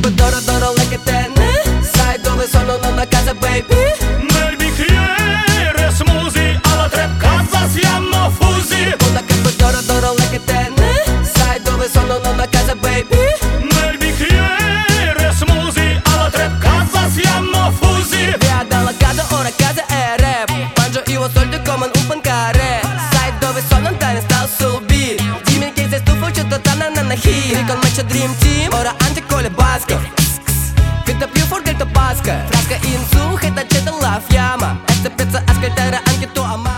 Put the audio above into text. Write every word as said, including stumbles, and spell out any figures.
che d'oro d'oro lei che te ne sai dove sono, non a casa baby. Nel bicchiere smoothie alla trap casa siamo fusi. Una che d'oro d'oro lei che te ne sai dove sono, non a casa baby. Nel bicchiere smoothie alla trap casa siamo fusi. Via dalla casa, ora casa è rap. Mangio io ho soldi come un pancare. Sai dove sono, te ne stavo sul beat. Dimmi che sei stufo, c'è totale nana hit. Con me c'è Dream Team, ora anche con le basche. Fidda più forte il tabasco. Frasca in su, che da c'è della fiamma. E se pensa ascoltare anche tua mamma.